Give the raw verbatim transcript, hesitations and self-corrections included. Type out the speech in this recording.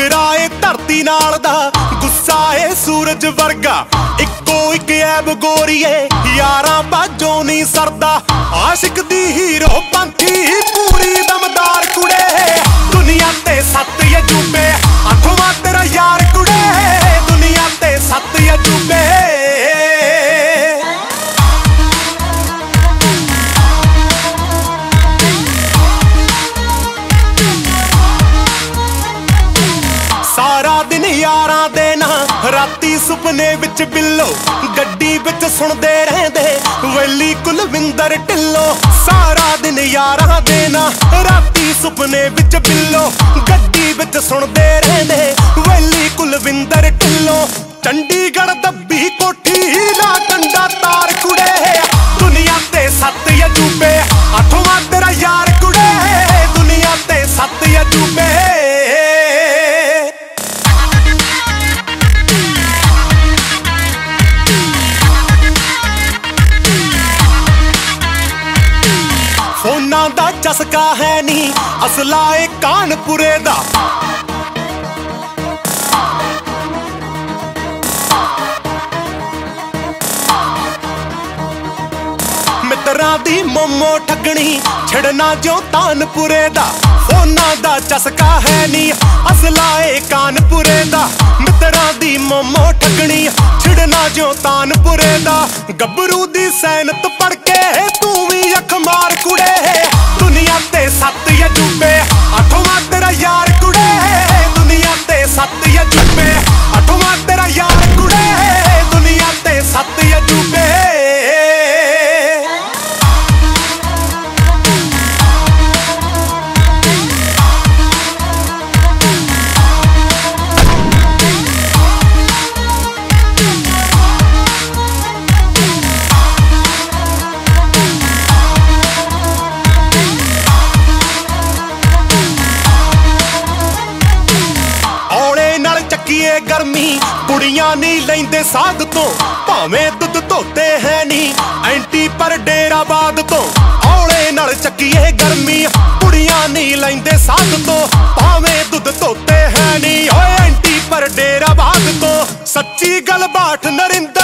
जिगरा ए धरती नाल दा गुस्सा ए सूरज वर्गा इक्को इक ऐब गोरीए यारां बाजों नहीं सरदा आशिक दी हीरो पंथी पूरी दमदार कुड़े दुनिया ते सत्त अजूबे अठवां तेरा यार कुड़े दुनिया ते सत्त अजूबे सारा दिन यारां दे ना राती सुपने विच बिल्लो गड्डी विच सुनदे रहंदे वैली कुलविंदर ढिल्लो सारा दिन यारां दे ना राती सुपने विच बिल्लो गड्डी विच सुनदे रहंदे वैली कुलविंदर ढिल्लो चंडीगढ़ दब्बी कोठी ना कंडा तार कुड़े दुनिया ते सत्त अजूबे अठवां तेरा यार कुड़े दुनिया ते सत्त अजूबे फोना दा चस्का है नी असला ए कानपुरे दा मित्रां दी मोमो ठगणी छड़ना जो तानपुरे दा फोना दा चस्का है नी असला ए कानपुरे दा मित्रां दी मोमो ठगणी छड़ना जो तानपुरे दा गब्बरू दी सैनत पढ़ के तू भी अख मार कुड़े दुनिया ते सत्त अजूबे अठवां तेरा यार कुड़े दुनिया ते सत्त अजूबे अठवां तेरा यार कुड़े दुनिया ते सत्त अजूबे गर्मी कुड़ियां नहीं लेंदे साध तो भावें दुध धोते है नी एंटी पर डेराबाद तो औले नाल चक्कीए गर्मी कुड़ियां नहीं लेंदे साध तो भावें दुध धोते है नी ओए एंटी पर डेराबाद तो सच्ची गल बाट नरिंदर